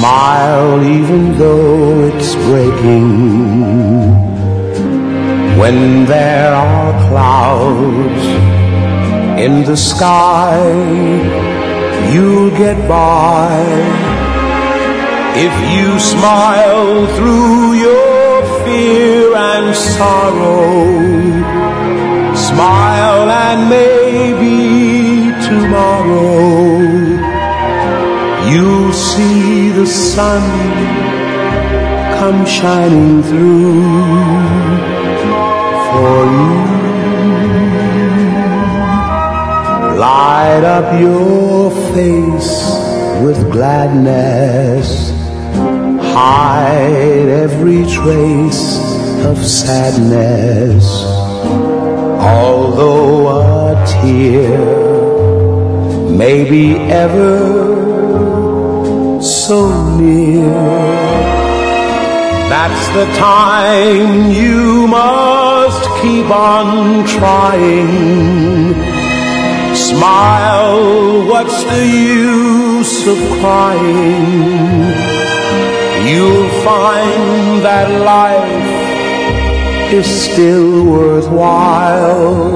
Smile even though it's breaking. When there are clouds in the sky, you'll get by. If you smile through your fear and sorrow, smile and maybe tomorrow you'll see the sun come shining through for you. Light up your face with gladness, hide every trace of sadness. Although a tear may be ever so near, that's the time you must keep on trying. Smile, what's the use of crying? You'll find that life is still worthwhile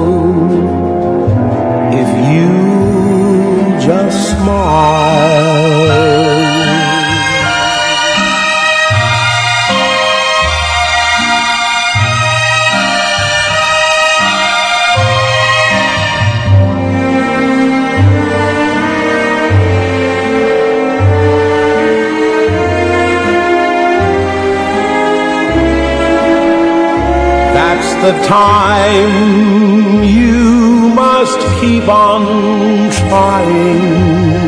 if you just smile. That's the time you must keep on trying.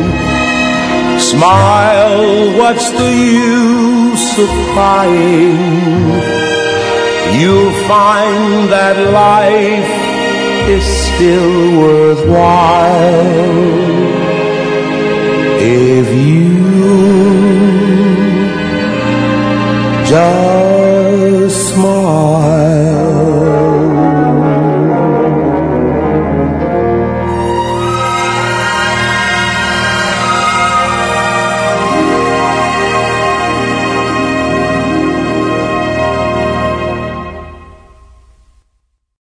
Smile, what's the use of crying? You'll find that life is still worthwhile if you just